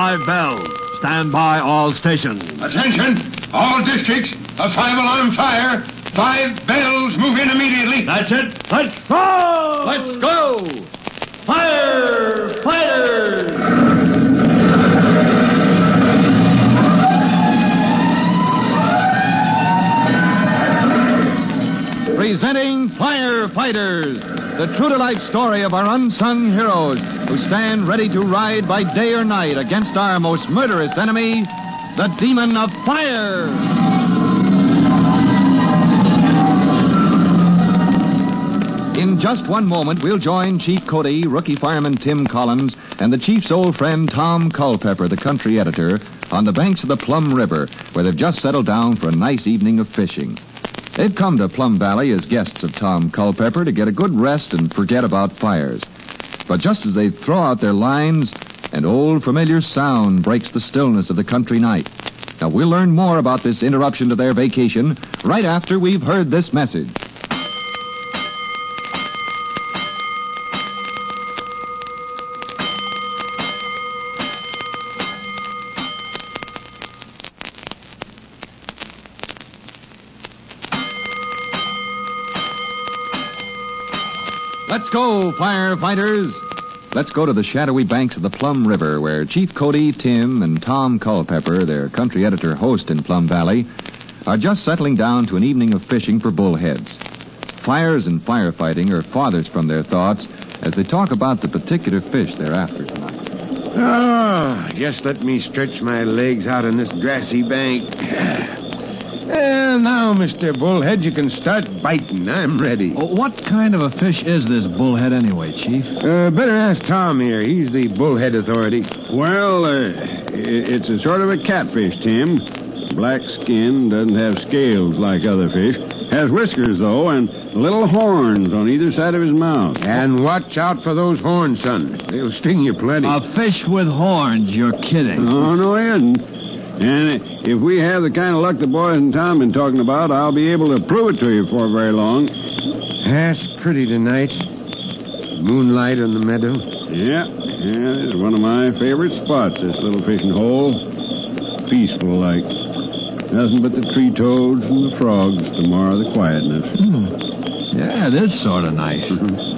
5 bells. Stand by all stations. Attention! All districts, a 5-alarm fire. 5 bells, move in immediately. That's it. Let's go! Let's go! Firefighters! Presenting Firefighters, the true-to-life story of our unsung heroes who stand ready to ride by day or night against our most murderous enemy, the Demon of Fire. In just one moment, we'll join Chief Cody, rookie fireman Tim Collins, and the Chief's old friend Tom Culpepper, the country editor, on the banks of the Plum River, where they've just settled down for a nice evening of fishing. They've come to Plum Valley as guests of Tom Culpepper to get a good rest and forget about fires. But just as they throw out their lines, an old familiar sound breaks the stillness of the country night. Now, we'll learn more about this interruption to their vacation right after we've heard this message. Let's go, firefighters. Let's go to the shadowy banks of the Plum River, where Chief Cody, Tim, and Tom Culpepper, their country editor host in Plum Valley, are just settling down to an evening of fishing for bullheads. Fires and firefighting are farthest from their thoughts as they talk about the particular fish they're after tonight. Oh, just let me stretch my legs out on this grassy bank. Now, Mr. Bullhead, you can start biting. I'm ready. What kind of a fish is this bullhead anyway, Chief? Better ask Tom here. He's the bullhead authority. Well, it's a sort of a catfish, Tim. Black skin, doesn't have scales like other fish. Has whiskers, though, and little horns on either side of his mouth. And watch out for those horns, son. They'll sting you plenty. A fish with horns? You're kidding. Oh, no, he isn't. And if we have the kind of luck the boys and Tom been talking about, I'll be able to prove it to you before very long. That's pretty tonight. Moonlight on the meadow. Yeah, it's one of my favorite spots, this little fishing hole. Peaceful like. Nothing but the tree toads and the frogs to mar the quietness. Yeah, it is sort of nice.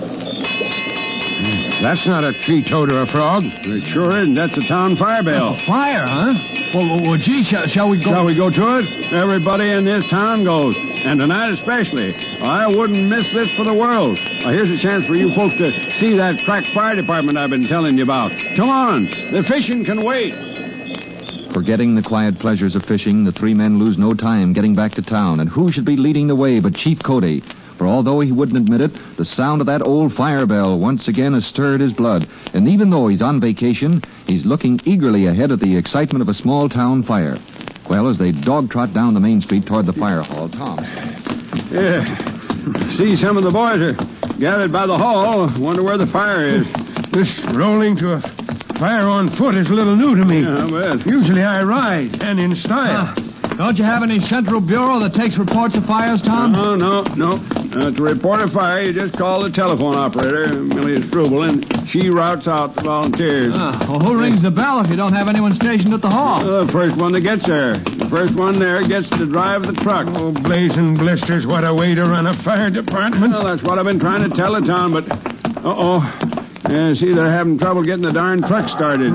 That's not a tree toad or a frog. It sure isn't. That's a town fire bell. A fire, huh? Well, gee, shall we go? Shall we go to it? Everybody in this town goes. And tonight especially. I wouldn't miss this for the world. Here's a chance for you folks to see that crack fire department I've been telling you about. Come on. The fishing can wait. Forgetting the quiet pleasures of fishing, the three men lose no time getting back to town. And who should be leading the way but Chief Cody? For although he wouldn't admit it, the sound of that old fire bell once again has stirred his blood. And even though he's on vacation, he's looking eagerly ahead at the excitement of a small-town fire. Well, as they dog-trot down the main street toward the fire hall, Tom. Yeah. See, some of the boys are gathered by the hall. Wonder where the fire is. This rolling to a fire on foot is a little new to me. Yeah, I bet. Usually I ride, and in style. Don't you have any central bureau that takes reports of fires, Tom? No. To report a fire, you just call the telephone operator, Amelia Struble, and she routes out the volunteers. Well, who rings the bell if you don't have anyone stationed at the hall? The first one that gets there. The first one there gets to drive the truck. Oh, blazing blisters, what a way to run a fire department. Well, that's what I've been trying to tell the town, but... see, they're having trouble getting the darn truck started.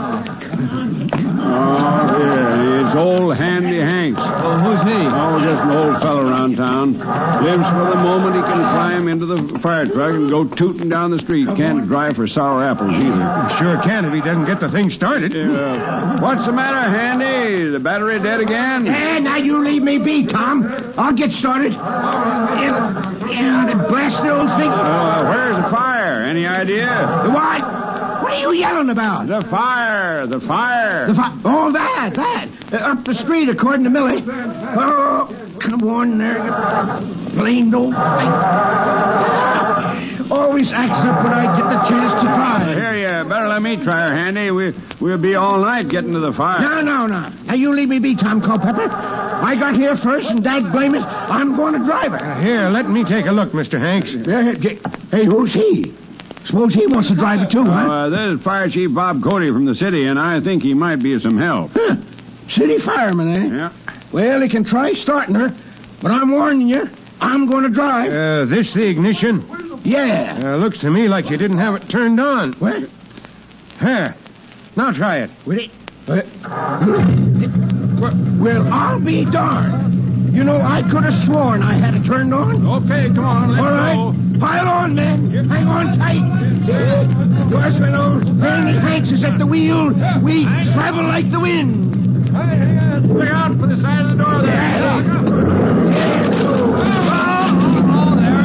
Oh, yeah, it's old Handy Hanks. Well, who's he? Oh, just an old fellow around town. Lives for the moment he can climb into the fire truck and go tooting down the street. Can't drive for sour apples either. Sure can if he doesn't get the thing started. What's the matter, Handy? The battery dead again? Now you leave me be, Tom. I'll get started. Yeah, the blasted old thing. Where's the fire? Any idea? What? What are you yelling about? The fire. The fire? Oh, that. Up the street, according to Millie. Oh, come on there, you blamed old thing. Always acts up when I get the chance to try. Here, you better let me try her, Handy. We'll be all night getting to the fire. No. Now, you leave me be, Tom Culpepper. I got here first, and dag blame it, I'm going to drive her. Here, let me take a look, Mr. Hanks. Hey, who's he? Suppose he wants to drive it too, huh? This is Fire Chief Bob Cody from the city, and I think he might be of some help. Huh. City fireman, eh? Yeah. Well, he can try starting her, but I'm warning you, I'm going to drive. This the ignition? Yeah. Looks to me like you didn't have it turned on. What? Here. Now try it. Will it? Well, I'll be darned. You know, I could have sworn I had it turned on. Okay, come on, let's All right, go. pile on, men. Hang on tight. Yours, when old Randy Hanks is at the wheel, we travel like the wind. Look out for the side of the door there. Oh, there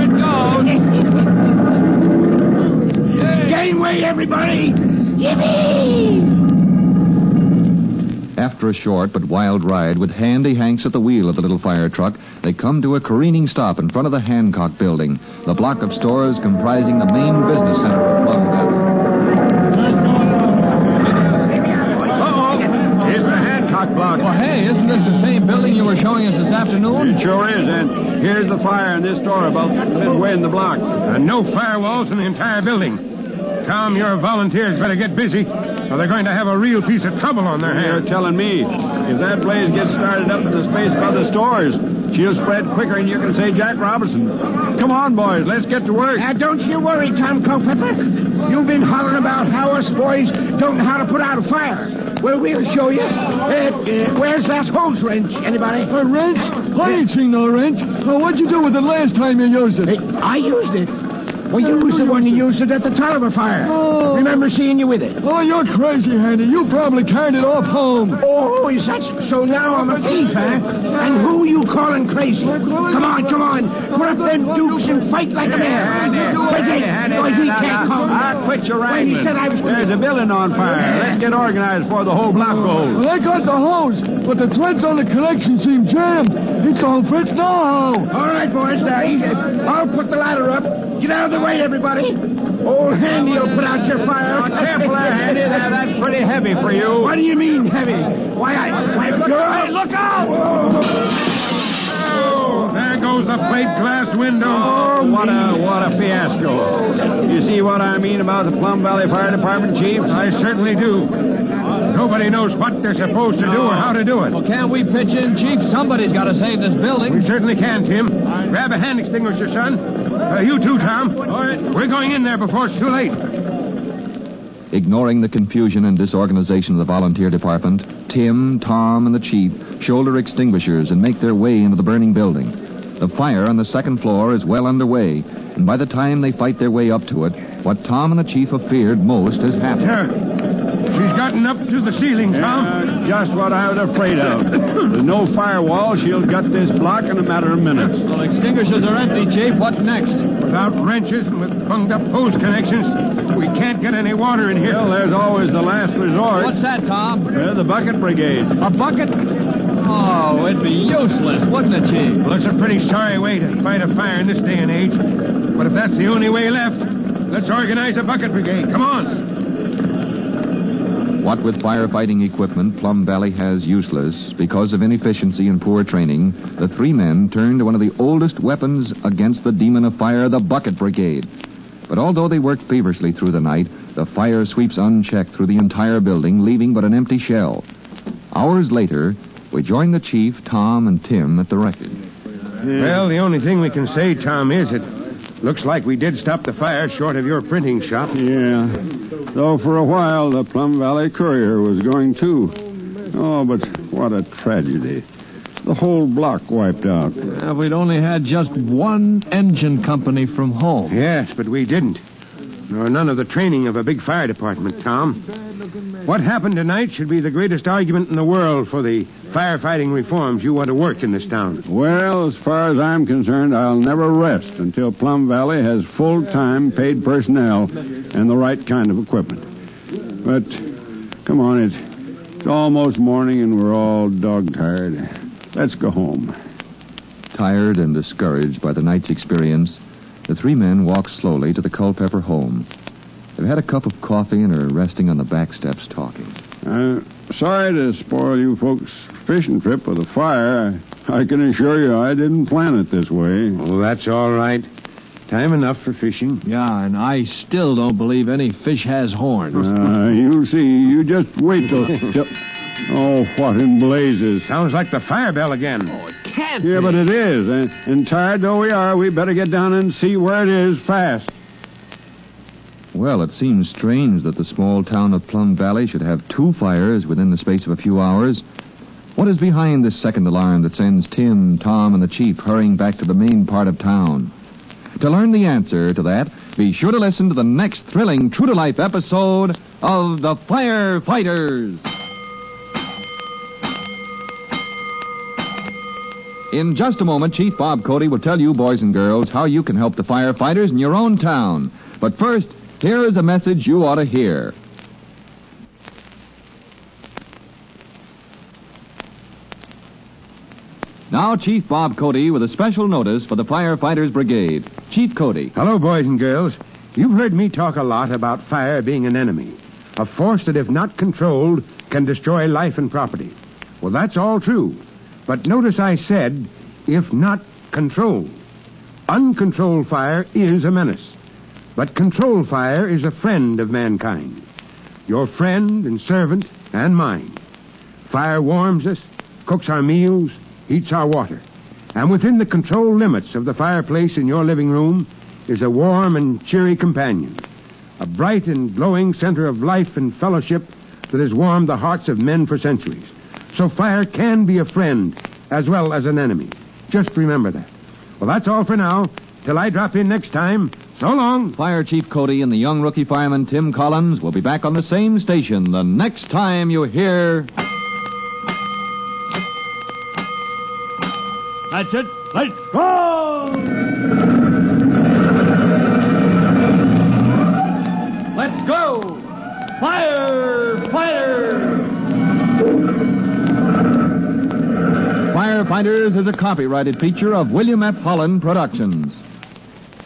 it goes. Gangway, everybody. Yippee! After a short but wild ride with Handy Hanks at the wheel of the little fire truck, they come to a careening stop in front of the Hancock Building, the block of stores comprising the main business center of Plum Valley. Uh-oh. It's the Hancock block. Well, hey, isn't this the same building you were showing us this afternoon? It sure is, and here's the fire in this store about midway in the block. No firewalls in the entire building. Tom, your volunteers better get busy, or they're going to have a real piece of trouble on their You're hands. telling me, if that blaze gets started up in the space above the stores, she'll spread quicker than you can say Jack Robinson. Come on, boys, let's get to work. Don't you worry, Tom Culpepper. You've been hollering about how us boys don't know how to put out a fire. Well, we'll show you. Where's that hose wrench? Anybody? A wrench? I ain't seen no wrench. What'd you do with it last time you used it? I used it. Well, you was the one who used it at the Tolliver fire. Oh. Remember seeing you with it? Oh, you're crazy, Handy. You probably carried it off home. Oh, is that so? Now I'm a thief, huh? And who you calling crazy? Come on. Put up them dukes and fight like a man. He can't come. Quit your Well, wrangling. he said I was going There's a building on fire. Let's get organized before the whole block goes. Well, I got the hose, but the threads on the connection seem jammed. It don't fit now. All right, boys, now, I'll put the ladder up. Get out of the way, everybody. Old Handy will put out your fire. Careful there, Handy. That's pretty heavy for you. What do you mean, heavy? Look out! Oh, there goes the plate glass window. Oh, what a fiasco. You see what I mean about the Plum Valley Fire Department, Chief? I certainly do. Nobody knows what they're supposed to do or how to do it. Well, can't we pitch in, Chief? Somebody's got to save this building. We certainly can, Tim. Grab a hand extinguisher, son. You too, Tom. All right. We're going in there before it's too late. Ignoring the confusion and disorganization of the volunteer department, Tim, Tom, and the chief shoulder extinguishers and make their way into the burning building. The fire on the second floor is well underway, and by the time they fight their way up to it, what Tom and the chief have feared most has happened. She's gotten up to the ceiling, Tom. Just what I was afraid of. There's no firewall. She'll gut this block in a matter of minutes. Well, extinguishers are empty, Chief. What next? Without wrenches and with bunged-up hose connections, we can't get any water in here. Well, there's always the last resort. What's that, Tom? The bucket brigade. A bucket? Oh, it'd be useless, wouldn't it, Chief? Well, it's a pretty sorry way to fight a fire in this day and age. But if that's the only way left, let's organize a bucket brigade. Come on. What with firefighting equipment Plum Valley has useless because of inefficiency and poor training, the three men turned to one of the oldest weapons against the demon of fire, the bucket brigade. But although they worked feverishly through the night, the fire sweeps unchecked through the entire building, leaving but an empty shell. Hours later, we join the chief, Tom, and Tim at the wreckage. Well, the only thing we can say, Tom, is it looks like we did stop the fire short of your printing shop. Yeah. Though for a while the Plum Valley Courier was going too. Oh, but what a tragedy. The whole block wiped out. If we'd only had just one engine company from home. Yes, but we didn't. Nor none of the training of a big fire department, Tom. What happened tonight should be the greatest argument in the world for the firefighting reforms you want to work in this town. Well, as far as I'm concerned, I'll never rest until Plum Valley has full-time paid personnel and the right kind of equipment. But, come on, it's almost morning and we're all dog-tired. Let's go home. Tired and discouraged by the night's experience, the three men walk slowly to the Culpepper home. They've had a cup of coffee and are resting on the back steps talking. Sorry to spoil you folks' fishing trip with a fire. I can assure you I didn't plan it this way. Oh, that's all right. Time enough for fishing. Yeah, and I still don't believe any fish has horns. You'll see. You just wait till... Oh, what in blazes. Sounds like the fire bell again. Oh, it can't Yeah, be. but it is. And tired though we are, we better get down and see where it is fast. Well, it seems strange that the small town of Plum Valley should have 2 fires within the space of a few hours. What is behind this second alarm that sends Tim, Tom, and the Chief hurrying back to the main part of town? To learn the answer to that, be sure to listen to the next thrilling true-to-life episode of The Firefighters. In just a moment, Chief Bob Cody will tell you, boys and girls, how you can help the firefighters in your own town. But first, here is a message you ought to hear. Now, Chief Bob Cody with a special notice for the Firefighters Brigade. Chief Cody. Hello, boys and girls. You've heard me talk a lot about fire being an enemy, a force that, if not controlled, can destroy life and property. Well, that's all true. But notice I said, if not controlled. Uncontrolled fire is a menace. But controlled fire is a friend of mankind. Your friend and servant and mine. Fire warms us, cooks our meals, heats our water. And within the controlled limits of the fireplace in your living room is a warm and cheery companion. A bright and glowing center of life and fellowship that has warmed the hearts of men for centuries. So fire can be a friend as well as an enemy. Just remember that. Well, that's all for now. Till I drop in next time, so long. Fire Chief Cody and the young rookie fireman Tim Collins will be back on the same station the next time you hear... That's it. Let's go! Let's go! Firefighters! Firefighters is a copyrighted feature of William F. Holland Productions.